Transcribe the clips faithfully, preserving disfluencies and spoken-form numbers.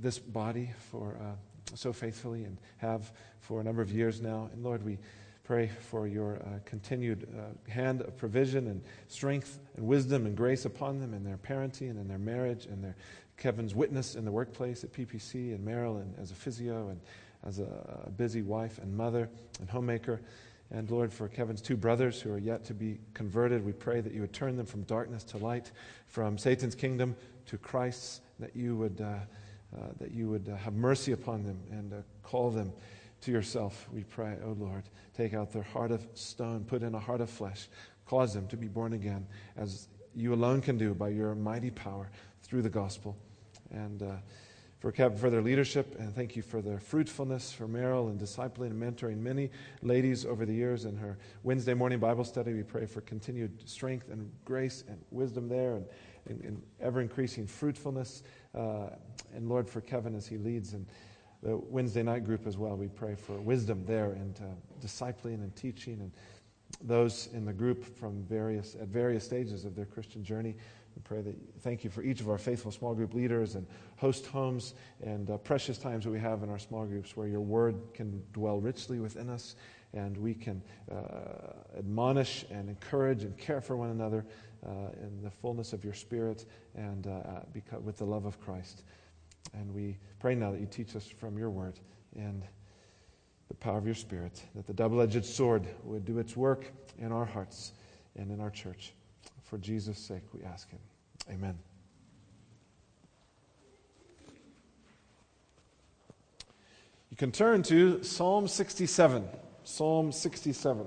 this body for uh, so faithfully and have for a number of years now. And Lord, we pray for your uh, continued uh, hand of provision and strength and wisdom and grace upon them in their parenting and in their marriage and their Kevin's witness in the workplace at P P C and Maryland as a physio and as a, a busy wife and mother and homemaker. And Lord, for Kevin's two brothers who are yet to be converted, we pray that you would turn them from darkness to light, from Satan's kingdom to Christ's, that you would uh, uh, that you would uh, have mercy upon them and uh, call them to yourself. We pray, oh Lord, take out their heart of stone, put in a heart of flesh, cause them to be born again, as you alone can do by your mighty power through the gospel. And uh, for Kevin, for their leadership, and thank you for their fruitfulness, for Meryl and discipling and mentoring many ladies over the years in her Wednesday morning Bible study. We pray for continued strength and grace and wisdom there, and, and, and ever-increasing fruitfulness. Uh, and Lord, for Kevin as he leads in the Wednesday night group as well, we pray for wisdom there and uh, discipling and teaching, and those in the group from various at various stages of their Christian journey. We pray that, thank you for each of our faithful small group leaders and host homes and uh, precious times that we have in our small groups where your word can dwell richly within us and we can uh, admonish and encourage and care for one another uh, in the fullness of your Spirit and uh, because, with the love of Christ. And we pray now that you teach us from your word and the power of your Spirit, that the double-edged sword would do its work in our hearts and in our church. For Jesus' sake, we ask him. Amen. You can turn to Psalm sixty-seven. Psalm sixty-seven.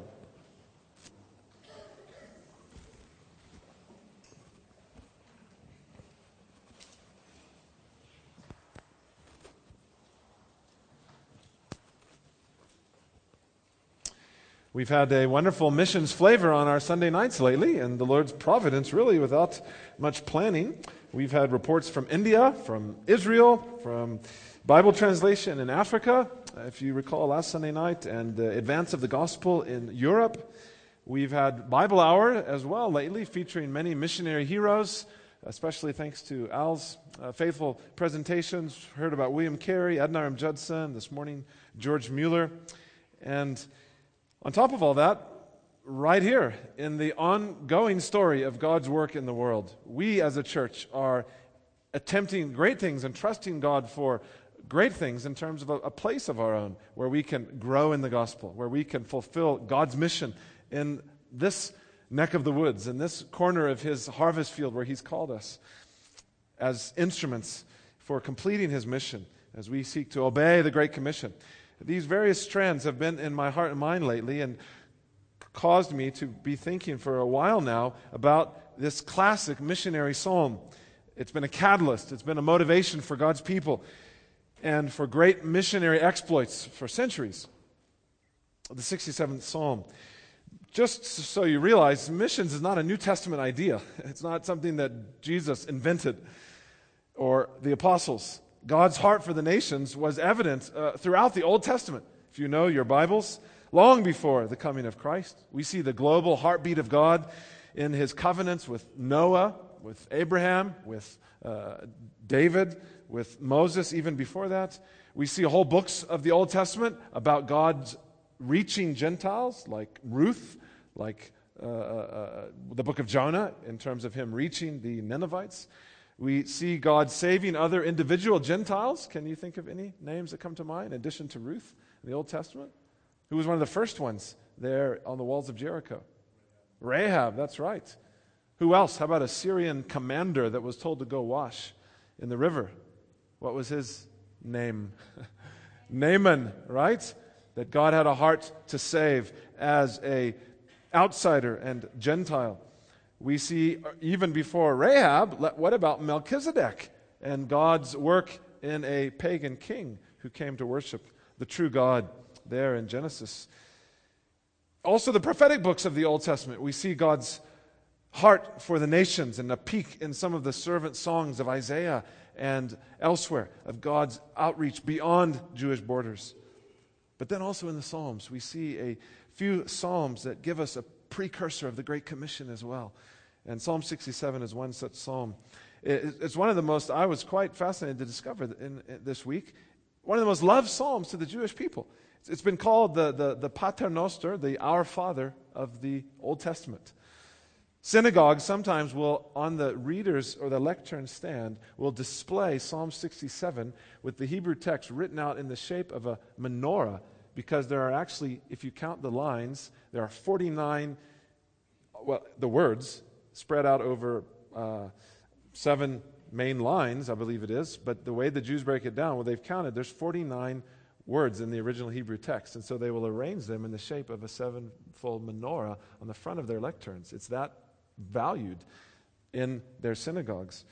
We've had a wonderful missions flavor on our Sunday nights lately, and the Lord's providence, really, without much planning. We've had reports from India, from Israel, from Bible translation in Africa, if you recall last Sunday night, and the advance of the gospel in Europe. We've had Bible Hour as well lately, featuring many missionary heroes, especially thanks to Al's uh, faithful presentations. Heard about William Carey, Adoniram Judson, this morning George Mueller, and on top of all that, right here in the ongoing story of God's work in the world, we as a church are attempting great things and trusting God for great things in terms of a, a place of our own where we can grow in the gospel, where we can fulfill God's mission in this neck of the woods, in this corner of his harvest field where he's called us as instruments for completing his mission as we seek to obey the Great Commission. These various strands have been in my heart and mind lately and caused me to be thinking for a while now about this classic missionary psalm. It's been a catalyst. It's been a motivation for God's people and for great missionary exploits for centuries. The sixty-seventh Psalm. Just so you realize, missions is not a New Testament idea. It's not something that Jesus invented or the apostles. God's heart for the nations was evident uh, throughout the Old Testament. If you know your Bibles, long before the coming of Christ, we see the global heartbeat of God in his covenants with Noah, with Abraham, with uh, David, with Moses, even before that. We see whole books of the Old Testament about God's reaching Gentiles, like Ruth, like uh, uh, the book of Jonah, in terms of him reaching the Ninevites. We see God saving other individual Gentiles. Can you think of any names that come to mind in addition to Ruth in the Old Testament? Who was one of the first ones there on the walls of Jericho? Rahab, that's right. Who else? How about a Syrian commander that was told to go wash in the river? What was his name? Naaman, right? That God had a heart to save as a outsider and Gentile. We see even before Rahab, what about Melchizedek and God's work in a pagan king who came to worship the true God there in Genesis. Also the prophetic books of the Old Testament, we see God's heart for the nations and a peek in some of the servant songs of Isaiah and elsewhere of God's outreach beyond Jewish borders. But then also in the Psalms, we see a few Psalms that give us a precursor of the Great Commission as well. And Psalm sixty-seven is one such psalm. It, it's one of the most, I was quite fascinated to discover in, in this week, one of the most loved psalms to the Jewish people. It's, it's been called the, the, the Pater Noster, the Our Father of the Old Testament. Synagogues sometimes will, on the readers or the lectern stand, will display Psalm sixty-seven with the Hebrew text written out in the shape of a menorah, because there are actually, if you count the lines, there are forty-nine, well, the words spread out over uh, seven main lines, I believe it is, but the way the Jews break it down, well, they've counted, there's forty-nine words in the original Hebrew text, and so they will arrange them in the shape of a sevenfold menorah on the front of their lecterns. It's that valued in their synagogues.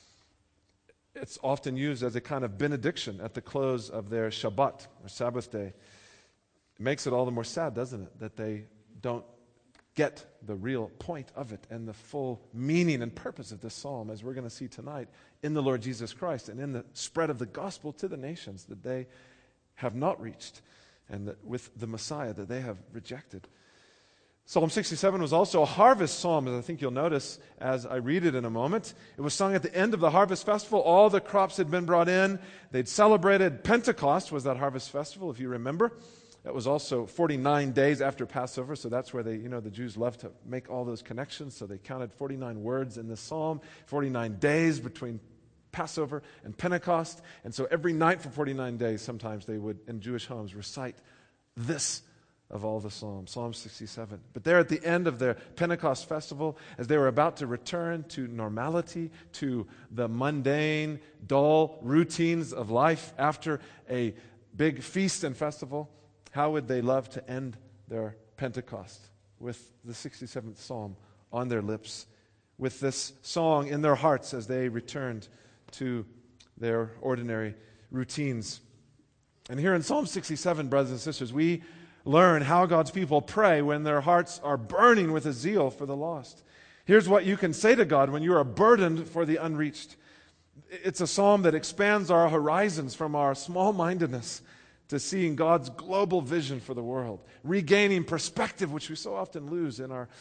It's often used as a kind of benediction at the close of their Shabbat, or Sabbath day. It makes it all the more sad, doesn't it, that they don't get the real point of it and the full meaning and purpose of this psalm, as we're going to see tonight, in the Lord Jesus Christ and in the spread of the gospel to the nations that they have not reached, and that with the Messiah that they have rejected. Psalm sixty-seven was also a harvest psalm, as I think you'll notice as I read it in a moment. It was sung at the end of the harvest festival. All the crops had been brought in. They'd celebrated Pentecost, was that harvest festival, if you remember. That was also forty-nine days after Passover, so that's where they, you know, the Jews love to make all those connections. So they counted forty-nine words in this psalm, forty-nine days between Passover and Pentecost. And so every night for forty-nine days, sometimes they would, in Jewish homes, recite this of all the Psalms, Psalm sixty-seven. But there at the end of their Pentecost festival, as they were about to return to normality, to the mundane, dull routines of life after a big feast and festival, how would they love to end their Pentecost with the sixty-seventh Psalm on their lips, with this song in their hearts as they returned to their ordinary routines. And here in Psalm sixty-seven, brothers and sisters, we learn how God's people pray when their hearts are burning with a zeal for the lost. Here's what you can say to God when you are burdened for the unreached. It's a psalm that expands our horizons from our small-mindedness to seeing God's global vision for the world, regaining perspective, which we so often lose in our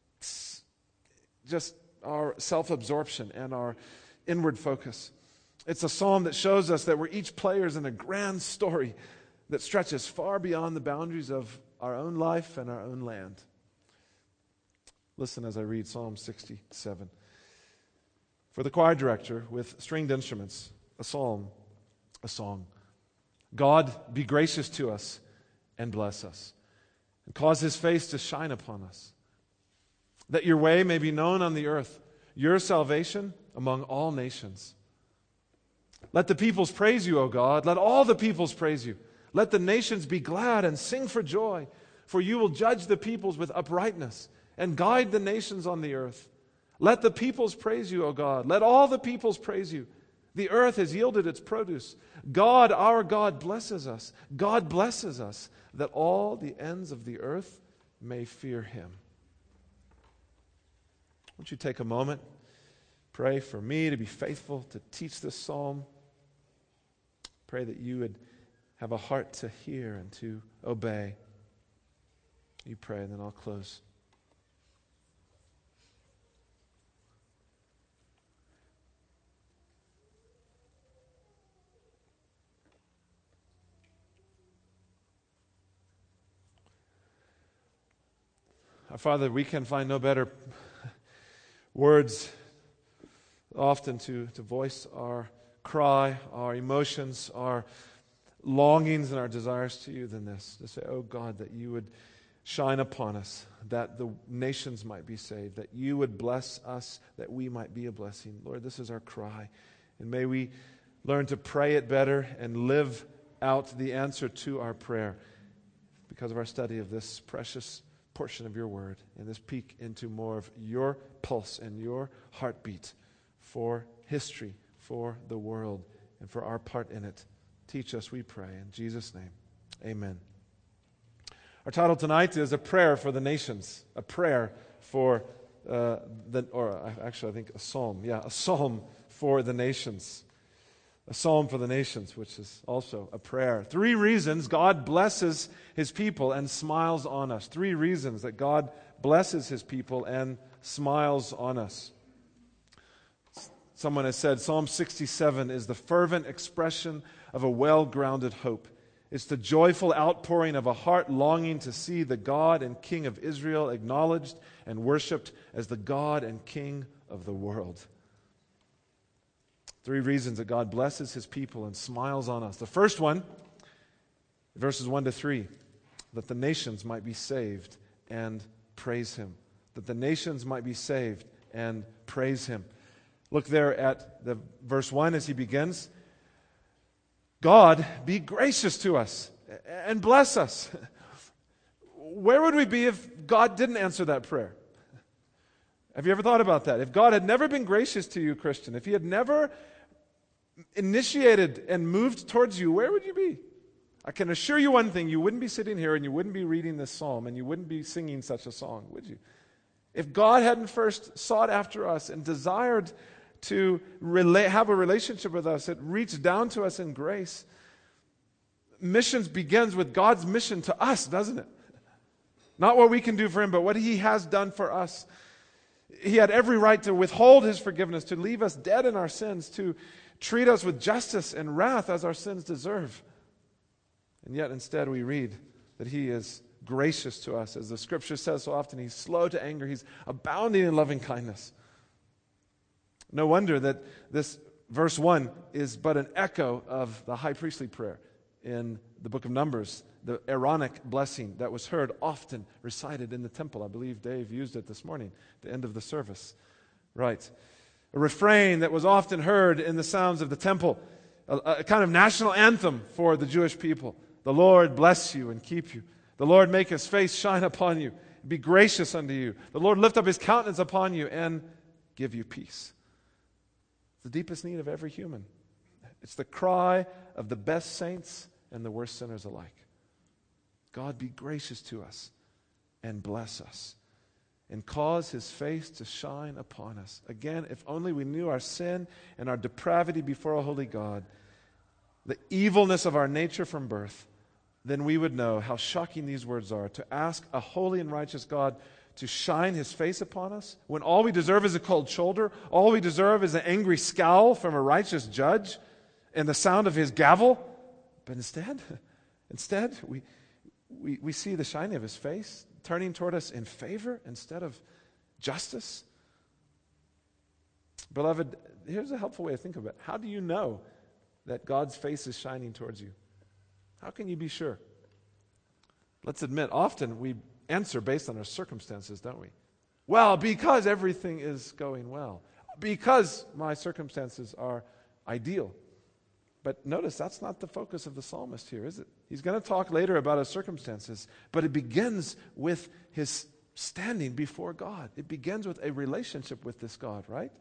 just our self-absorption and our inward focus. It's a psalm that shows us that we're each players in a grand story that stretches far beyond the boundaries of our own life and our own land. Listen as I read Psalm sixty-seven. For the choir director with stringed instruments, a psalm, a song. God, be gracious to us and bless us, and cause his face to shine upon us, that your way may be known on the earth, your salvation among all nations. Let the peoples praise you, O God. Let all the peoples praise you. Let the nations be glad and sing for joy, for you will judge the peoples with uprightness and guide the nations on the earth. Let the peoples praise you, O God. Let all the peoples praise you. The earth has yielded its produce. God, our God, blesses us. God blesses us, that all the ends of the earth may fear him. Won't you take a moment, pray for me to be faithful to teach this psalm. Pray that you would have a heart to hear and to obey. You pray, and then I'll close. Our Father, we can find no better words often to, to voice our cry, our emotions, our longings and our desires to you than this. To say, oh God, that you would shine upon us, that the nations might be saved, that you would bless us, that we might be a blessing. Lord, this is our cry. And may we learn to pray it better and live out the answer to our prayer because of our study of this precious portion of your word and this peek into more of your pulse and your heartbeat for history, for the world, and for our part in it. Teach us, we pray, in Jesus' name. Amen. Our title tonight is A Prayer for the Nations. A prayer for uh, the, or actually I think a psalm. Yeah, a psalm for the nations. A psalm for the nations, which is also a prayer. Three reasons God blesses his people and smiles on us. Three reasons that God blesses his people and smiles on us. Someone has said Psalm sixty-seven is the fervent expression of a well-grounded hope. It's the joyful outpouring of a heart longing to see the God and King of Israel acknowledged and worshiped as the God and King of the world. Three reasons that God blesses his people and smiles on us. The first one, verses one to three, that the nations might be saved and praise him. That the nations might be saved and praise him. Look there at the verse one as he begins. God, be gracious to us and bless us. Where would we be if God didn't answer that prayer? Have you ever thought about that? If God had never been gracious to you, Christian, if he had never initiated and moved towards you, where would you be? I can assure you one thing, you wouldn't be sitting here and you wouldn't be reading this psalm and you wouldn't be singing such a song, would you? If God hadn't first sought after us and desired to rela- have a relationship with us, it reached down to us in grace. Missions begins with God's mission to us, doesn't it? Not what we can do for him, but what he has done for us. He had every right to withhold his forgiveness, to leave us dead in our sins, to treat us with justice and wrath as our sins deserve. And yet instead we read that he is gracious to us. As the scripture says so often, he's slow to anger. He's abounding in loving kindness. No wonder that this verse one is but an echo of the high priestly prayer in the book of Numbers, the Aaronic blessing that was heard often recited in the temple. I believe Dave used it this morning at the end of the service. Right. A refrain that was often heard in the sounds of the temple, a, a kind of national anthem for the Jewish people. The Lord bless you and keep you. The Lord make his face shine upon you, be gracious unto you. The Lord lift up his countenance upon you and give you peace. The deepest need of every human. It's the cry of the best saints and the worst sinners alike. God, be gracious to us and bless us and cause his face to shine upon us. Again, if only we knew our sin and our depravity before a holy God, the evilness of our nature from birth, then we would know how shocking these words are. To ask a holy and righteous God to shine his face upon us, when all we deserve is a cold shoulder, all we deserve is an angry scowl from a righteous judge and the sound of his gavel. But instead, instead, we, we, we see the shining of his face turning toward us in favor instead of justice. Beloved, here's a helpful way to think of it. How do you know that God's face is shining towards you? How can you be sure? Let's admit, often we answer based on our circumstances, don't we? Well, because everything is going well. Because my circumstances are ideal. But notice, that's not the focus of the psalmist here, is it? He's going to talk later about his circumstances, but it begins with his standing before God. It begins with a relationship with this God, right?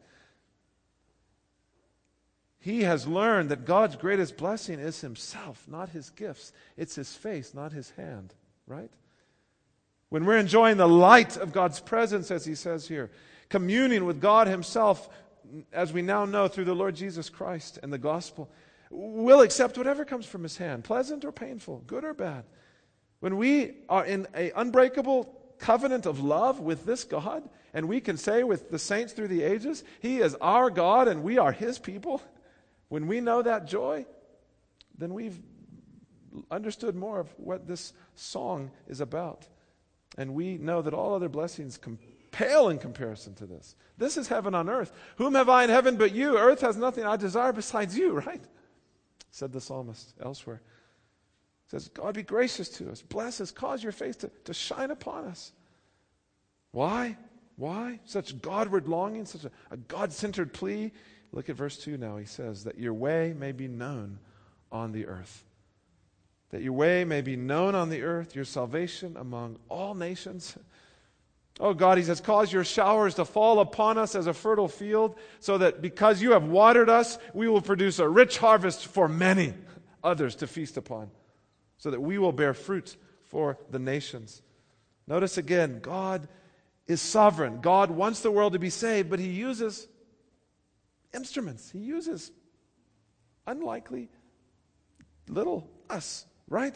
He has learned that God's greatest blessing is himself, not his gifts. It's his face, not his hand, right? When we're enjoying the light of God's presence, as he says here, communing with God himself, as we now know through the Lord Jesus Christ and the gospel, we'll accept whatever comes from his hand, pleasant or painful, good or bad. When we are in an unbreakable covenant of love with this God, and we can say with the saints through the ages, he is our God and we are his people, when we know that joy, then we've understood more of what this song is about. And we know that all other blessings com- pale in comparison to this. This is heaven on earth. Whom have I in heaven but you? Earth has nothing I desire besides you, right? Said the psalmist elsewhere. Says, God, be gracious to us. Bless us. Cause your face to, to shine upon us. Why? Why? Such Godward longing, such a, a God-centered plea. Look at verse two now. He says, that your way may be known on the earth. That your way may be known on the earth, your salvation among all nations. Oh God, he says, cause your showers to fall upon us as a fertile field, so that because you have watered us, we will produce a rich harvest for many others to feast upon, so that we will bear fruit for the nations. Notice again, God is sovereign. God wants the world to be saved, but he uses instruments. He uses unlikely little us, right?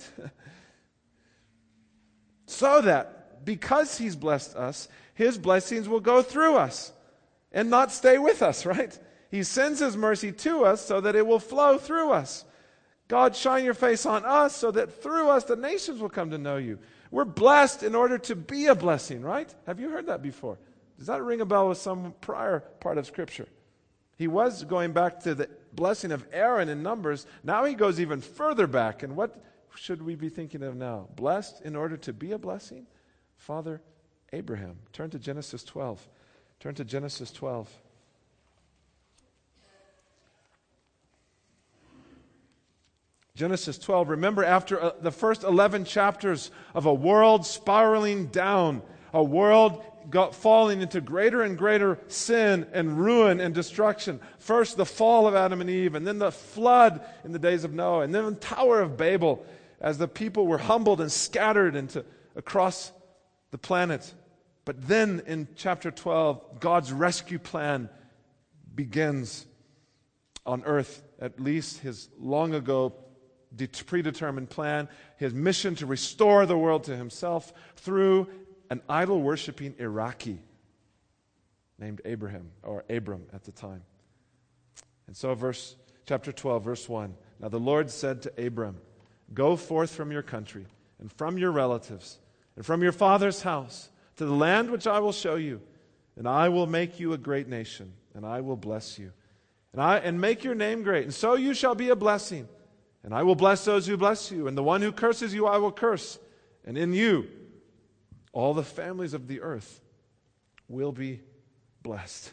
So that because he's blessed us, his blessings will go through us and not stay with us, right? He sends His mercy to us so that it will flow through us. God, shine your face on us so that through us the nations will come to know you. We're blessed in order to be a blessing, right? Have you heard that before? Does that ring a bell with some prior part of Scripture? He was going back to the blessing of Aaron in Numbers. Now he goes even further back. And what should we be thinking of now? Blessed in order to be a blessing? Father Abraham. Turn to Genesis twelve. Turn to Genesis twelve. Genesis twelve, remember after uh, the first eleven chapters of a world spiraling down, a world got falling into greater and greater sin and ruin and destruction. First the fall of Adam and Eve, and then the flood in the days of Noah, and then the Tower of Babel as the people were humbled and scattered into across the planet. But then in chapter twelve, God's rescue plan begins on earth, at least His long ago predetermined plan, His mission to restore the world to Himself through an idol-worshiping Iraqi named Abraham, or Abram at the time. And so verse chapter twelve, verse one, now the Lord said to Abram, go forth from your country and from your relatives and from your father's house to the land which I will show you, and I will make you a great nation, and I will bless you, and I and make your name great, and so you shall be a blessing. And I will bless those who bless you, and the one who curses you I will curse. And in you, all the families of the earth will be blessed.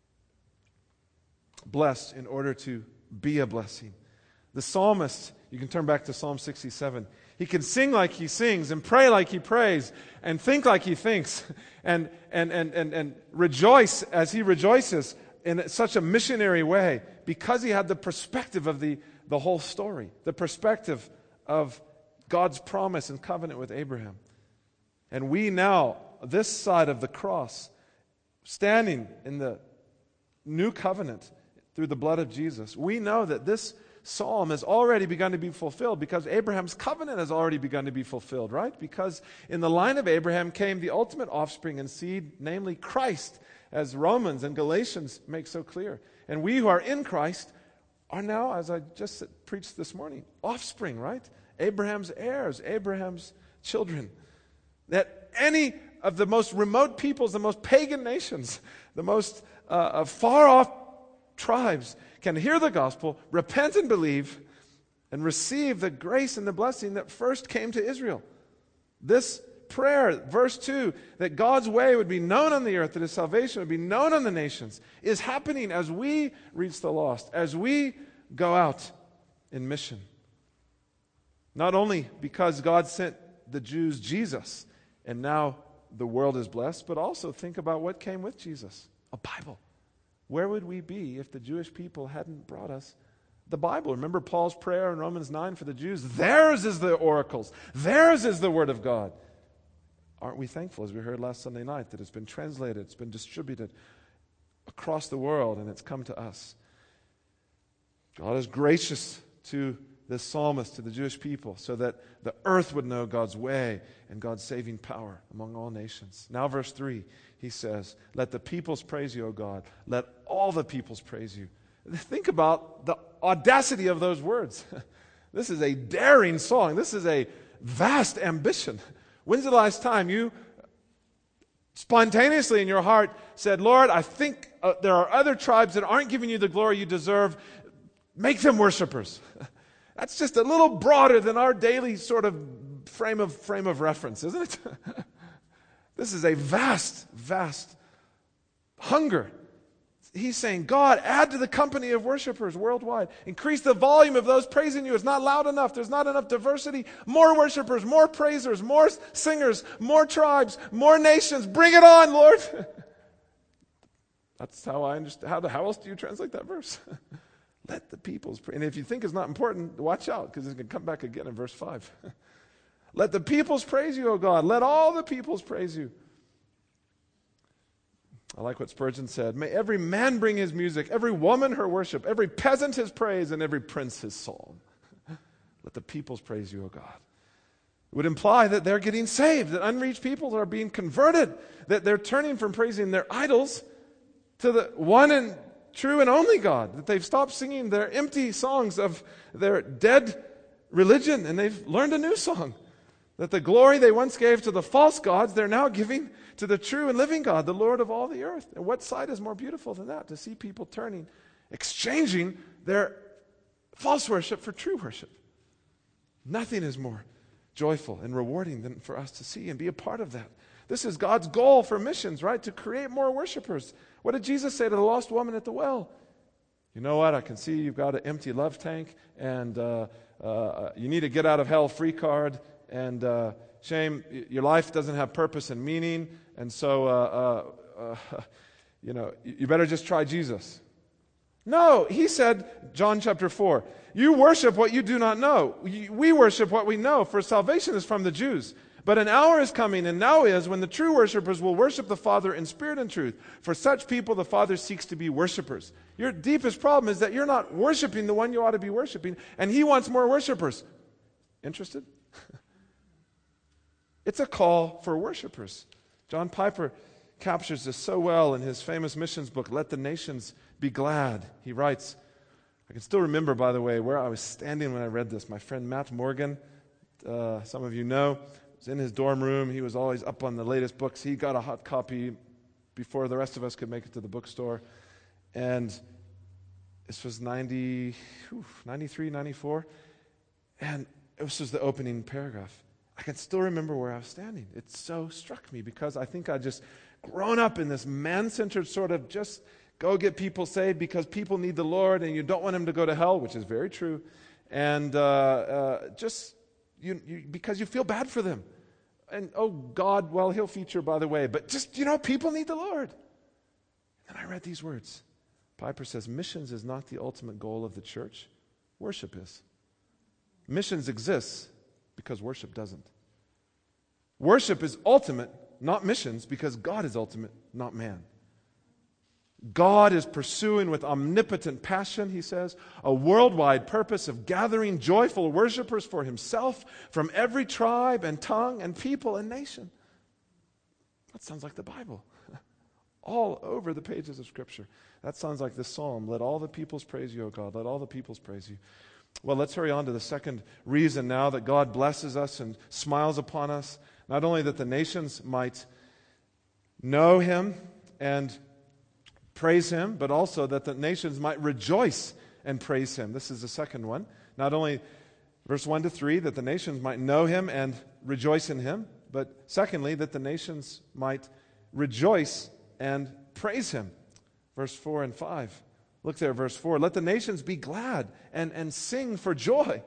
Blessed in order to be a blessing. The psalmist, you can turn back to Psalm sixty-seven. He can sing like he sings, and pray like he prays, and think like he thinks, and, and, and, and, and rejoice as he rejoices in such a missionary way, because he had the perspective of the The whole story, the perspective of God's promise and covenant with Abraham. And we now, this side of the cross, standing in the new covenant through the blood of Jesus, we know that this psalm has already begun to be fulfilled because Abraham's covenant has already begun to be fulfilled, right? Because in the line of Abraham came the ultimate offspring and seed, namely Christ, as Romans and Galatians make so clear. And we who are in Christ are now, as I just preached this morning, offspring, right? Abraham's heirs, Abraham's children. That any of the most remote peoples, the most pagan nations, the most uh, far-off tribes can hear the gospel, repent and believe, and receive the grace and the blessing that first came to Israel. This prayer, verse two, that God's way would be known on the earth, that His salvation would be known on the nations, is happening as we reach the lost, as we go out in mission. Not only because God sent the Jews Jesus, and now the world is blessed, but also think about what came with Jesus, a Bible. Where would we be if the Jewish people hadn't brought us the Bible? Remember Paul's prayer in Romans nine for the Jews? Theirs is the oracles. Theirs is the Word of God. Aren't we thankful, as we heard last Sunday night, that it's been translated, it's been distributed across the world, and it's come to us? God is gracious to this psalmist, to the Jewish people, so that the earth would know God's way and God's saving power among all nations. Now verse three, he says, let the peoples praise you, O God. Let all the peoples praise you. Think about the audacity of those words. This is a daring song. This is a vast ambition. When's the last time you spontaneously in your heart said, Lord, I think uh, there are other tribes that aren't giving you the glory you deserve. Make them worshipers. That's just a little broader than our daily sort of frame of frame of reference, isn't it? This is a vast, vast hunger. He's saying, God, add to the company of worshipers worldwide. Increase the volume of those praising you. It's not loud enough. There's not enough diversity. More worshipers, more praisers, more singers, more tribes, more nations. Bring it on, Lord. That's how I understand. How, how else do you translate that verse? Let the peoples pray. And if you think it's not important, watch out, because it's going to come back again in verse five. Let the peoples praise you, O God. Let all the peoples praise you. I like what Spurgeon said. May every man bring his music, every woman her worship, every peasant his praise, and every prince his psalm. Let the peoples praise you, O God. It would imply that they're getting saved, that unreached people are being converted, that they're turning from praising their idols to the one and true and only God, that they've stopped singing their empty songs of their dead religion and they've learned a new song. That the glory they once gave to the false gods, they're now giving to the true and living God, the Lord of all the earth. And what sight is more beautiful than that? To see people turning, exchanging their false worship for true worship. Nothing is more joyful and rewarding than for us to see and be a part of that. This is God's goal for missions, right? To create more worshipers. What did Jesus say to the lost woman at the well? You know what? I can see you've got an empty love tank, and uh, uh, you need a get out of hell free card, and uh, shame, your life doesn't have purpose and meaning, and so, uh, uh, uh, you know, you better just try Jesus. No, he said, John chapter four, you worship what you do not know. We worship what we know, for salvation is from the Jews. But an hour is coming, and now is, when the true worshipers will worship the Father in spirit and truth. For such people, the Father seeks to be worshipers. Your deepest problem is that you're not worshiping the one you ought to be worshiping, and he wants more worshipers. Interested? It's a call for worshipers. John Piper captures this so well in his famous missions book, Let the Nations Be Glad. He writes, I can still remember, by the way, where I was standing when I read this. My friend Matt Morgan, uh, some of you know, was in his dorm room. He was always up on the latest books. He got a hot copy before the rest of us could make it to the bookstore. And this was ninety, whew, ninety-three, ninety-four. And this was the opening paragraph. I can still remember where I was standing. It so struck me because I think I just grown up in this man-centered sort of just go get people saved because people need the Lord and you don't want them to go to hell, which is very true. And uh, uh, just you, you because you feel bad for them. And oh, God, well, he'll feature, by the way. But just, you know, people need the Lord. And I read these words. Piper says, missions is not the ultimate goal of the church. Worship is. Missions exists because worship doesn't. Worship is ultimate, not missions, because God is ultimate, not man. God is pursuing with omnipotent passion, he says, a worldwide purpose of gathering joyful worshipers for himself from every tribe and tongue and people and nation. That sounds like the Bible. All over the pages of Scripture. That sounds like this psalm. Let all the peoples praise you, O God. Let all the peoples praise you. Well, let's hurry on to the second reason now that God blesses us and smiles upon us. Not only that the nations might know him and praise him, but also that the nations might rejoice and praise him. This is the second one. Not only verse one to three, that the nations might know him and rejoice in him, but secondly, that the nations might rejoice and praise him. Verse four and five. Look there, verse four. Let the nations be glad and, and sing for joy.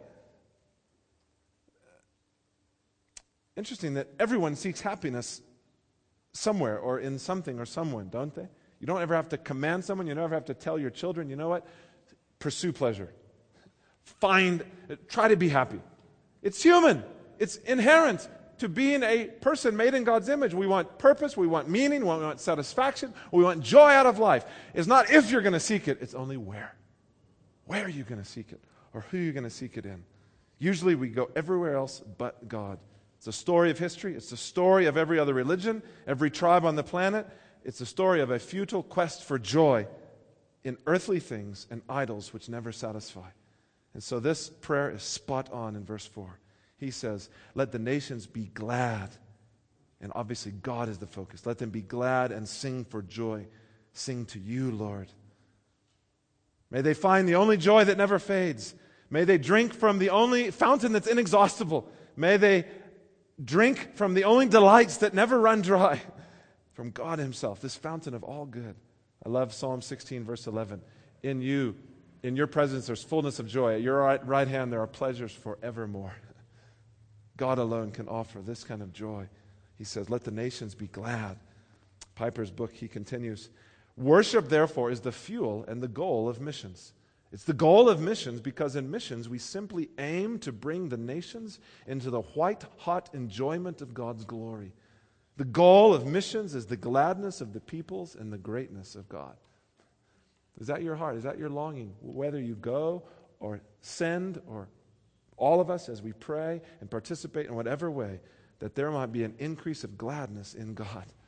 Interesting that everyone seeks happiness somewhere or in something or someone, don't they? You don't ever have to command someone. You never have to tell your children, you know what? Pursue pleasure. Find, try to be happy. It's human. It's inherent to being a person made in God's image. We want purpose, we want meaning, we want satisfaction, we want joy out of life. It's not if you're going to seek it, it's only where. Where are you going to seek it? Or who are you going to seek it in? Usually we go everywhere else but God. It's a story of history. It's the story of every other religion, every tribe on the planet. It's the story of a futile quest for joy in earthly things and idols which never satisfy. And so this prayer is spot on in verse four. He says, let the nations be glad. And obviously God is the focus. Let them be glad and sing for joy. Sing to you, Lord. May they find the only joy that never fades. May they drink from the only fountain that's inexhaustible. May they drink from the only delights that never run dry. From God himself, this fountain of all good. I love Psalm sixteen, verse eleven. In you, in your presence, there's fullness of joy. At your right, right hand, there are pleasures forevermore. God alone can offer this kind of joy. He says, let the nations be glad. Piper's book, he continues, worship, therefore, is the fuel and the goal of missions. It's the goal of missions because in missions we simply aim to bring the nations into the white-hot enjoyment of God's glory. The goal of missions is the gladness of the peoples and the greatness of God. Is that your heart? Is that your longing? Whether you go or send or all of us as we pray and participate in whatever way, that there might be an increase of gladness in God.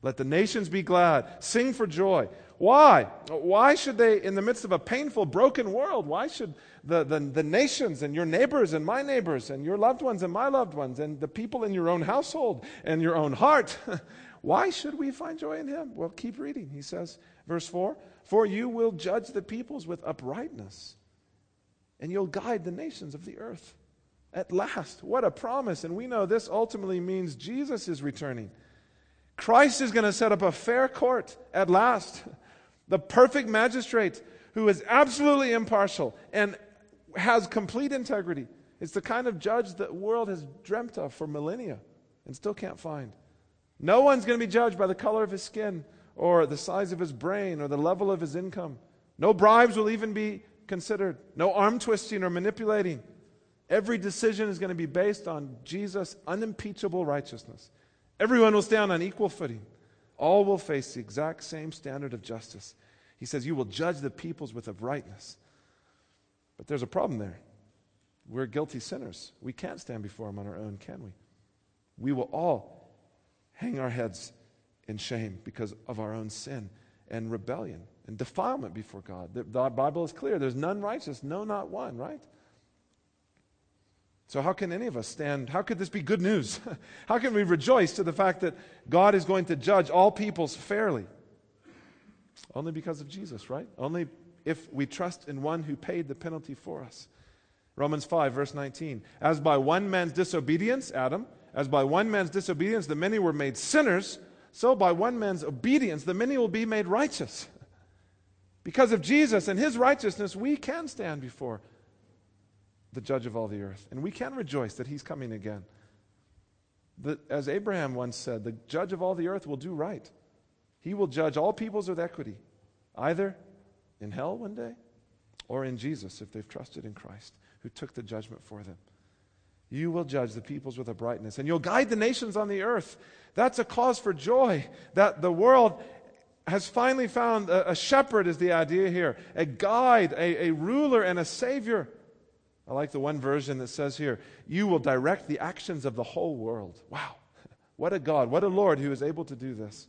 Let the nations be glad. Sing for joy. Why? Why should they, in the midst of a painful, broken world, why should the, the, the nations and your neighbors and my neighbors and your loved ones and my loved ones and the people in your own household and your own heart, why should we find joy in him? Well, keep reading. He says, verse four, for you will judge the peoples with uprightness, and you'll guide the nations of the earth. At last, what a promise. And we know this ultimately means Jesus is returning. Christ is going to set up a fair court at last. The perfect magistrate who is absolutely impartial and has complete integrity. It's the kind of judge the world has dreamt of for millennia and still can't find. No one's going to be judged by the color of his skin or the size of his brain or the level of his income. No bribes will even be considered. No arm twisting or manipulating. Every decision is going to be based on Jesus' unimpeachable righteousness. Everyone will stand on equal footing. All will face the exact same standard of justice. He says, you will judge the peoples with uprightness. But there's a problem there. We're guilty sinners. We can't stand before him on our own, can we? We will all hang our heads in shame because of our own sin and rebellion and defilement before God. The, the Bible is clear. There's none righteous, no, not one, right? So how can any of us stand? How could this be good news? How can we rejoice to the fact that God is going to judge all peoples fairly? Only because of Jesus, right? Only if we trust in one who paid the penalty for us. Romans five, verse nineteen. As by one man's disobedience, Adam, as by one man's disobedience the many were made sinners, so by one man's obedience the many will be made righteous. Because of Jesus and his righteousness, we can stand before the judge of all the earth. And we can rejoice that he's coming again. The, as Abraham once said, the judge of all the earth will do right. He will judge all peoples with equity, either in hell one day or in Jesus if they've trusted in Christ, who took the judgment for them. You will judge the peoples with uprightness, and you'll guide the nations on the earth. That's a cause for joy, that the world has finally found a, a shepherd is the idea here, a guide, a, a ruler, and a savior. I like the one version that says here, you will direct the actions of the whole world. Wow. What a God, what a Lord who is able to do this.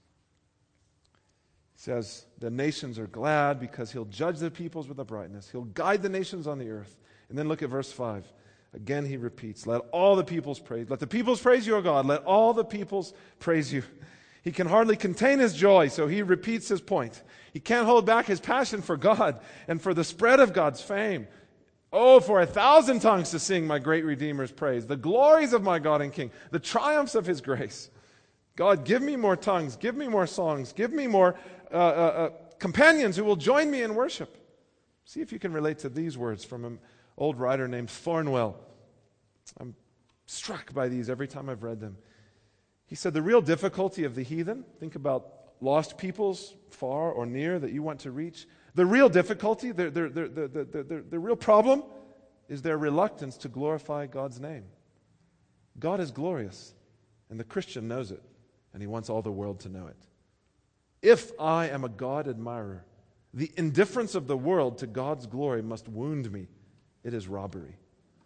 He says, the nations are glad because he'll judge the peoples with uprightness. He'll guide the nations on the earth. And then look at verse five. Again he repeats, let all the peoples praise. Let the peoples praise you, O God. Let all the peoples praise you. He can hardly contain his joy, so he repeats his point. He can't hold back his passion for God and for the spread of God's fame. Oh, for a thousand tongues to sing my great Redeemer's praise, the glories of my God and King, the triumphs of his grace. God, give me more tongues, give me more songs, give me more uh, uh, uh, companions who will join me in worship. See if you can relate to these words from an old writer named Thornwell. I'm struck by these every time I've read them. He said, the real difficulty of the heathen, think about lost peoples far or near that you want to reach. The real difficulty, the, the, the, the, the, the, the real problem is their reluctance to glorify God's name. God is glorious, and the Christian knows it, and he wants all the world to know it. If I am a God admirer, the indifference of the world to God's glory must wound me. It is robbery.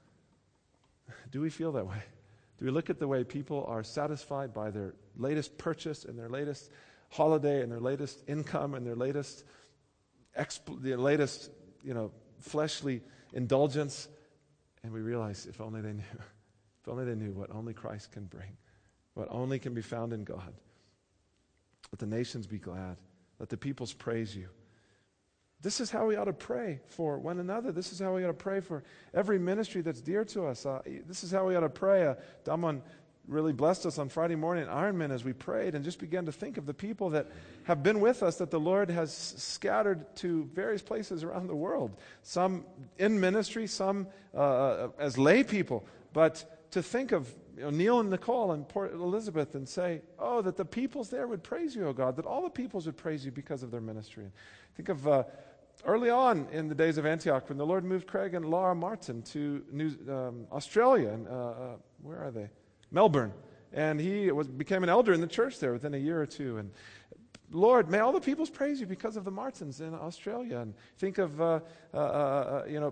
Do we feel that way? Do we look at the way people are satisfied by their latest purchase and their latest holiday and their latest income and their latest exp- their latest, you know, fleshly indulgence, and we realize if only they knew, if only they knew what only Christ can bring, what only can be found in God. Let the nations be glad. Let the peoples praise you. This is how we ought to pray for one another. This is how we ought to pray for every ministry that's dear to us. Uh, this is how we ought to pray. Uh, Damon really blessed us on Friday morning at Ironman as we prayed and just began to think of the people that have been with us that the Lord has scattered to various places around the world. Some in ministry, some uh, as lay people. But to think of you know, Neil and Nicole and Port Elizabeth and say, oh, that the peoples there would praise you, oh God, that all the peoples would praise you because of their ministry. Think of uh, early on in the days of Antioch when the Lord moved Craig and Laura Martin to New, um, Australia. And, uh, uh, where are they? Melbourne. And he was became an elder in the church there within a year or two. And Lord, may all the peoples praise you because of the Martins in Australia. And think of, uh, uh, uh, you know,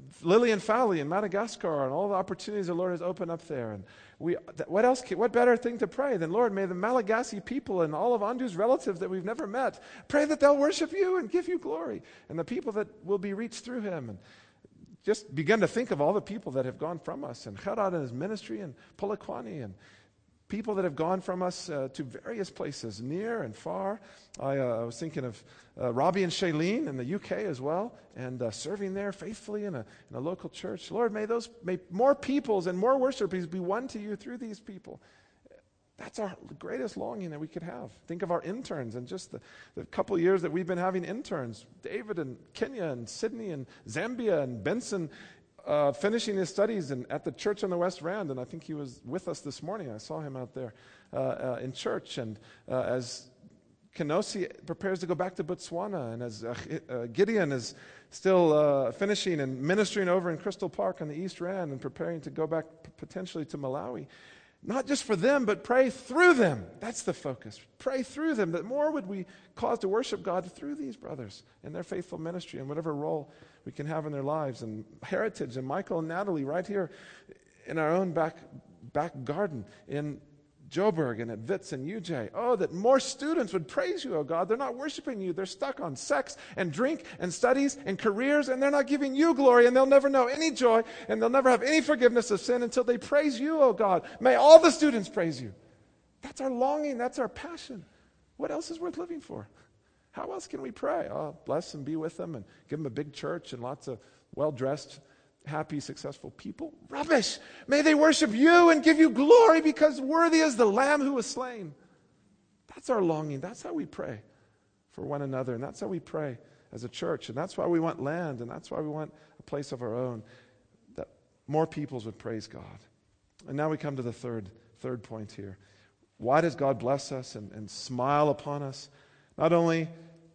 Lily and Fowley in Madagascar and all the opportunities the Lord has opened up there. And we, what else? Can, what better thing to pray than, Lord, may the Malagasy people and all of Andu's relatives that we've never met pray that they'll worship you and give you glory, and the people that will be reached through him. And just begin to think of all the people that have gone from us, and Gerard and his ministry, and Polokwane, and people that have gone from us uh, to various places, near and far. I uh, was thinking of uh, Robbie and Shailene in the U K as well, and uh, serving there faithfully in a, in a local church. Lord, may those, may more peoples and more worshipers be won to you through these people. That's our greatest longing that we could have. Think of our interns and just the, the couple years that we've been having interns. David in Kenya and Sydney and Zambia and Benson uh, finishing his studies in, at the church on the West Rand. And I think he was with us this morning. I saw him out there uh, uh, in church. And uh, as Kenosi prepares to go back to Botswana, and as uh, uh, Gideon is still uh, finishing and ministering over in Crystal Park on the East Rand and preparing to go back p- potentially to Malawi. Not just for them, but pray through them. That's the focus. Pray through them, that more would we cause to worship God through these brothers and their faithful ministry and whatever role we can have in their lives. And Heritage and Michael and Natalie right here in our own back back garden in Joburg and at Wits and U J. Oh, that more students would praise you, oh God. They're not worshiping you. They're stuck on sex and drink and studies and careers, and they're not giving you glory, and they'll never know any joy, and they'll never have any forgiveness of sin until they praise you, oh God. May all the students praise you. That's our longing. That's our passion. What else is worth living for? How else can we pray? Oh, bless and be with them and give them a big church and lots of well-dressed, happy, successful people? Rubbish! May they worship you and give you glory, because worthy is the Lamb who was slain. That's our longing. That's how we pray for one another, and that's how we pray as a church, and that's why we want land, and that's why we want a place of our own, that more peoples would praise God. And now we come to the third third point here. Why does God bless us and, and smile upon us? Not only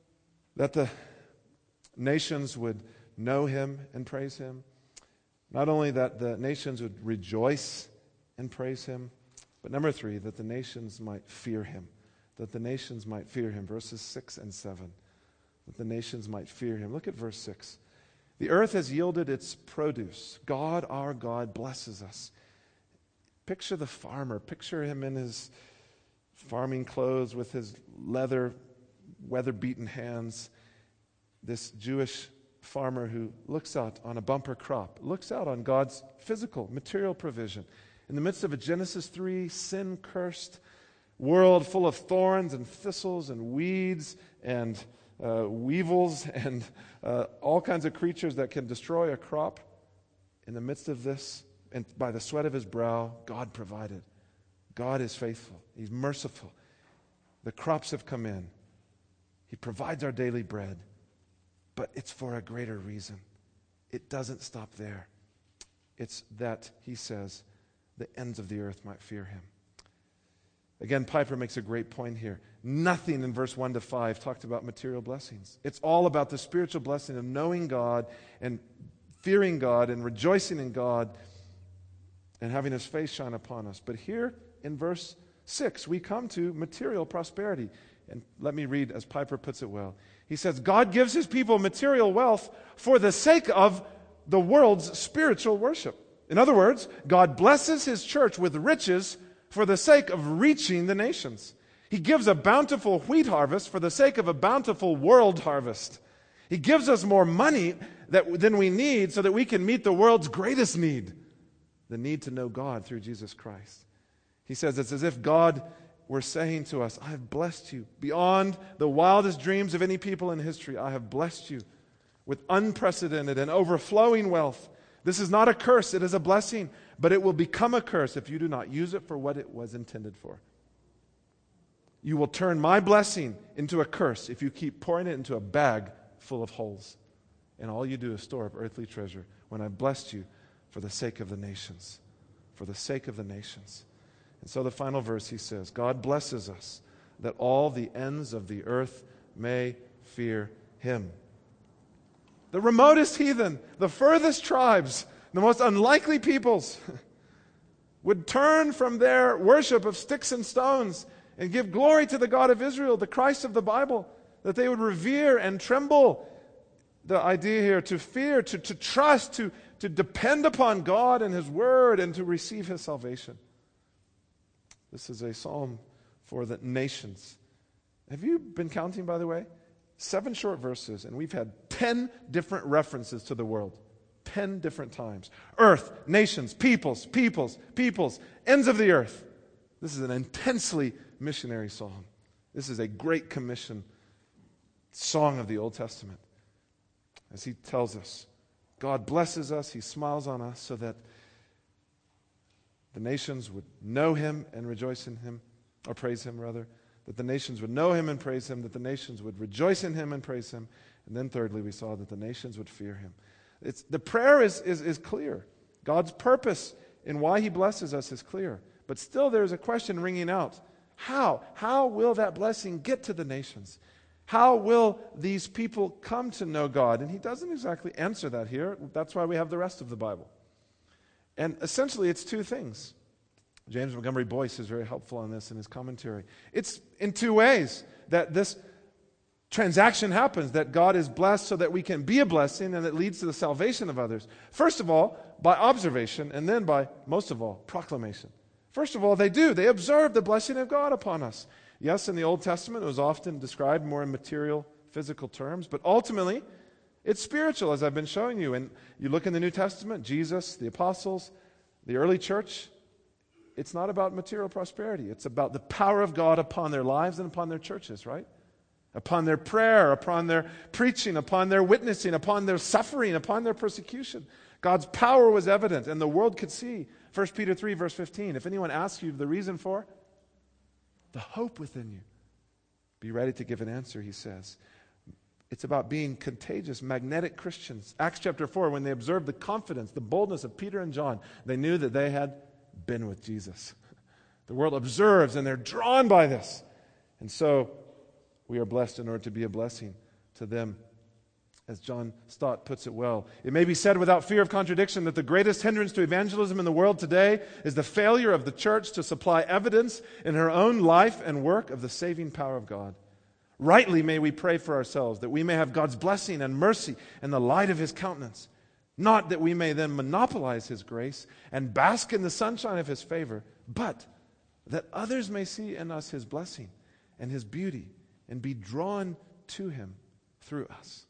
that the nations would know him and praise him, not only that the nations would rejoice and praise him, but number three, that the nations might fear him. That the nations might fear him. Verses six and seven. That the nations might fear him. Look at verse six. The earth has yielded its produce. God, our God, blesses us. Picture the farmer. Picture him in his farming clothes with his leather, weather-beaten hands. This Jewish farmer who looks out on a bumper crop, looks out on God's physical, material provision. In the midst of a Genesis three sin-cursed world full of thorns and thistles and weeds and uh, weevils and uh, all kinds of creatures that can destroy a crop, in the midst of this, and by the sweat of his brow, God provided. God is faithful. He's merciful. The crops have come in. He provides our daily bread. But it's for a greater reason. It doesn't stop there. It's that, he says, the ends of the earth might fear him. Again, Piper makes a great point here. Nothing in verse one to five talked about material blessings. It's all about the spiritual blessing of knowing God and fearing God and rejoicing in God and having his face shine upon us. But here in verse six, we come to material prosperity. And let me read as Piper puts it well. He says, God gives his people material wealth for the sake of the world's spiritual worship. In other words, God blesses his church with riches for the sake of reaching the nations. He gives a bountiful wheat harvest for the sake of a bountiful world harvest. He gives us more money that, than we need so that we can meet the world's greatest need, the need to know God through Jesus Christ. He says it's as if God were saying to us, I have blessed you beyond the wildest dreams of any people in history. I have blessed you with unprecedented and overflowing wealth. This is not a curse, it is a blessing, but it will become a curse if you do not use it for what it was intended for. You will turn my blessing into a curse if you keep pouring it into a bag full of holes. And all you do is store up earthly treasure when I blessed you for the sake of the nations. For the sake of the nations. And so the final verse, he says, God blesses us that all the ends of the earth may fear him. The remotest heathen, the furthest tribes, the most unlikely peoples would turn from their worship of sticks and stones and give glory to the God of Israel, the Christ of the Bible, that they would revere and tremble, the idea here to fear, to, to trust, to, to depend upon God and His Word, and to receive His salvation. This is a psalm for the nations. Have you been counting, by the way? Seven short verses, and we've had ten different references to the world. Ten different times. Earth, nations, peoples, peoples, peoples, ends of the earth. This is an intensely missionary psalm. This is a great commission song of the Old Testament. As he tells us, God blesses us, He smiles on us so that the nations would know Him and rejoice in Him, or praise Him rather, that the nations would know Him and praise Him, that the nations would rejoice in Him and praise Him, and then thirdly we saw that the nations would fear Him. It's, the prayer is, is, is clear. God's purpose in why He blesses us is clear. But still there's a question ringing out. How? How will that blessing get to the nations? How will these people come to know God? And He doesn't exactly answer that here. That's why we have the rest of the Bible. And essentially it's two things. James Montgomery Boyce is very helpful on this in his commentary. It's in two ways that this transaction happens, that God is blessed so that we can be a blessing and it leads to the salvation of others. First of all, by observation, and then by, most of all, proclamation. First of all, they do. They observe the blessing of God upon us. Yes, in the Old Testament, it was often described more in material, physical terms, but ultimately, it's spiritual, as I've been showing you. And you look in the New Testament, Jesus, the apostles, the early church, it's not about material prosperity. It's about the power of God upon their lives and upon their churches, right? Upon their prayer, upon their preaching, upon their witnessing, upon their suffering, upon their persecution. God's power was evident, and the world could see. First Peter three, verse fifteen, if anyone asks you the reason for the hope within you, be ready to give an answer, he says. It's about being contagious, magnetic Christians. Acts chapter four, when they observed the confidence, the boldness of Peter and John, they knew that they had been with Jesus. The world observes, and they're drawn by this. And so, we are blessed in order to be a blessing to them. As John Stott puts it well, it may be said without fear of contradiction that the greatest hindrance to evangelism in the world today is the failure of the church to supply evidence in her own life and work of the saving power of God. Rightly may we pray for ourselves, that we may have God's blessing and mercy and the light of His countenance, not that we may then monopolize His grace and bask in the sunshine of His favor, but that others may see in us His blessing and His beauty and be drawn to Him through us.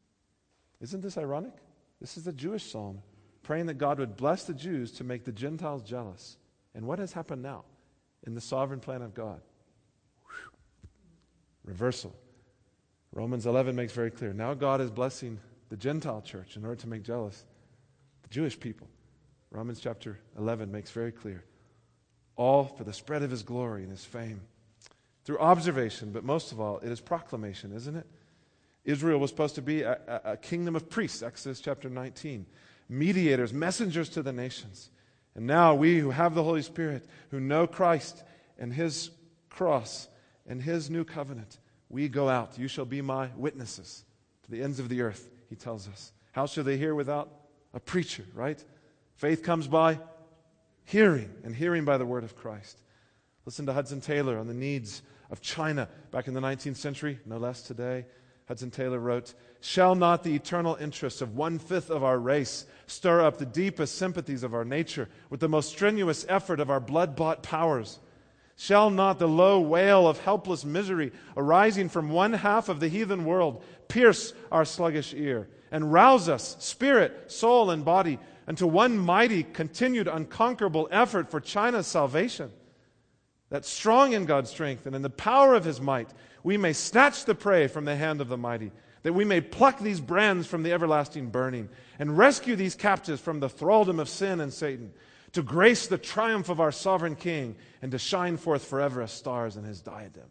Isn't this ironic? This is the Jewish psalm, praying that God would bless the Jews to make the Gentiles jealous. And what has happened now in the sovereign plan of God? Whew. Reversal. Romans eleven makes very clear. Now God is blessing the Gentile church in order to make jealous the Jewish people. Romans chapter eleven makes very clear. All for the spread of His glory and His fame. Through observation, but most of all, it is proclamation, isn't it? Israel was supposed to be a, a, a kingdom of priests, Exodus chapter nineteen. Mediators, messengers to the nations. And now we who have the Holy Spirit, who know Christ and His cross and His new covenant, we go out. You shall be my witnesses to the ends of the earth, He tells us. How shall they hear without a preacher, right? Faith comes by hearing, and hearing by the word of Christ. Listen to Hudson Taylor on the needs of China back in the nineteenth century, no less today. Hudson Taylor wrote, "Shall not the eternal interests of one-fifth of our race stir up the deepest sympathies of our nature with the most strenuous effort of our blood-bought powers? Shall not the low wail of helpless misery arising from one half of the heathen world pierce our sluggish ear and rouse us, spirit, soul, and body, into one mighty, continued, unconquerable effort for China's salvation? That strong in God's strength and in the power of His might, we may snatch the prey from the hand of the mighty, that we may pluck these brands from the everlasting burning, and rescue these captives from the thraldom of sin and Satan, to grace the triumph of our sovereign King, and to shine forth forever as stars in His diadem."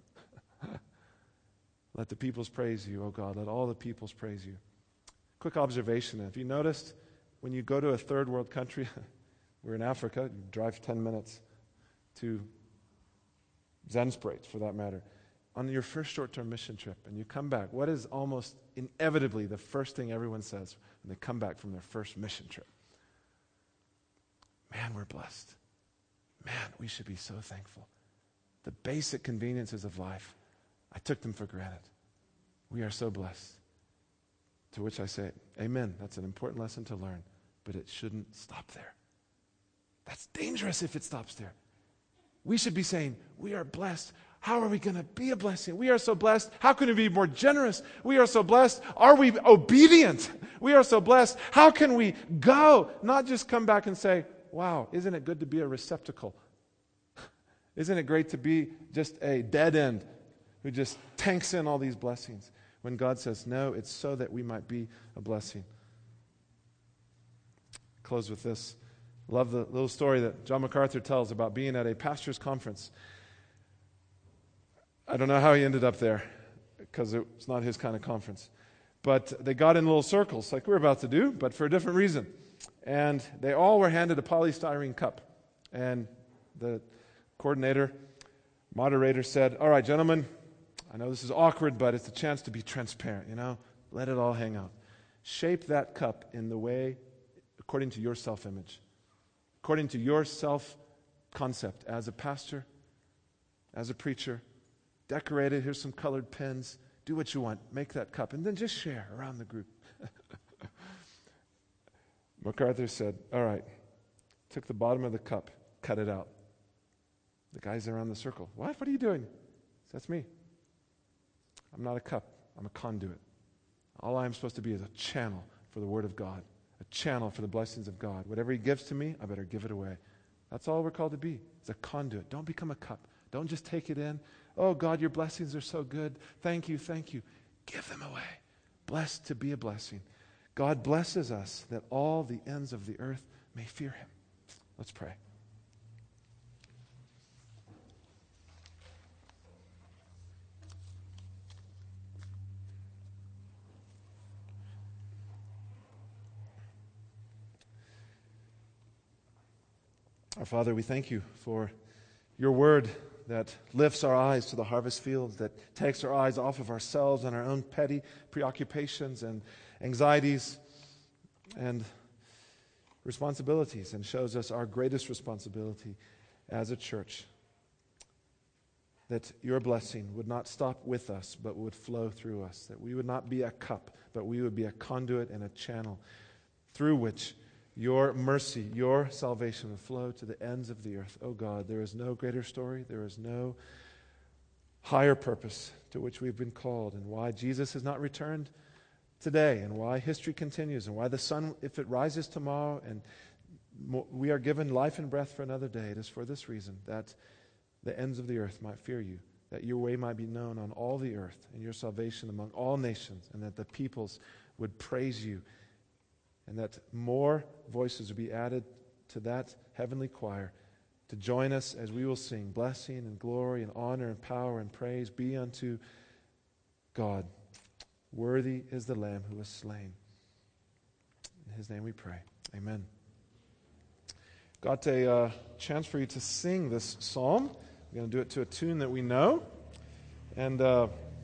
Let the peoples praise You, O God. Let all the peoples praise You. Quick observation. If you noticed, when you go to a third world country, we're in Africa, you drive ten minutes to Zandspruit, for that matter, on your first short-term mission trip, and you come back, what is almost inevitably the first thing everyone says when they come back from their first mission trip? Man, we're blessed. Man, we should be so thankful. The basic conveniences of life, I took them for granted. We are so blessed To which I say, amen, that's an important lesson to learn, but it shouldn't stop there. That's dangerous if it stops there. We should be saying, we are blessed. How are we going to be a blessing? We are so blessed. How can we be more generous? We are so blessed. Are we obedient? We are so blessed. How can we go? Not just come back and say, wow, isn't it good to be a receptacle? Isn't it great to be just a dead end who just tanks in all these blessings? When God says, no, it's so that we might be a blessing. Close with this. Love the little story that John MacArthur tells about being at a pastor's conference. I don't know how he ended up there, because it's not his kind of conference. But they got in little circles, like we're about to do, but for a different reason. And they all were handed a polystyrene cup. And the coordinator, moderator said, all right, gentlemen, I know this is awkward, but it's a chance to be transparent, you know? Let it all hang out. Shape that cup in the way, according to your self-image, according to your self-concept as a pastor, as a preacher. Decorate it. Here's some colored pens. Do what you want. Make that cup. And then just share around the group. MacArthur said, all right. Took the bottom of the cup, cut it out. The guys around the circle, what? What are you doing? That's me. I'm not a cup. I'm a conduit. All I'm supposed to be is a channel for the Word of God, a channel for the blessings of God. Whatever He gives to me, I better give it away. That's all we're called to be. It's a conduit. Don't become a cup. Don't just take it in. Oh, God, your blessings are so good. Thank you, thank you. Give them away. Blessed to be a blessing. God blesses us that all the ends of the earth may fear Him. Let's pray. Our Father, we thank you for your word that lifts our eyes to the harvest fields, that takes our eyes off of ourselves and our own petty preoccupations and anxieties and responsibilities, and shows us our greatest responsibility as a church, that your blessing would not stop with us but would flow through us, that we would not be a cup but we would be a conduit and a channel through which your mercy, your salvation will flow to the ends of the earth. Oh God, there is no greater story, there is no higher purpose to which we've been called, and why Jesus has not returned today, and why history continues, and why the sun, if it rises tomorrow, and we are given life and breath for another day, it is for this reason, that the ends of the earth might fear you, that your way might be known on all the earth, and your salvation among all nations, and that the peoples would praise you, and that more voices will be added to that heavenly choir to join us as we will sing, blessing and glory and honor and power and praise be unto God. Worthy is the Lamb who was slain. In His name we pray. Amen. Got a uh, chance for you to sing this psalm. We're going to do it to a tune that we know. And uh,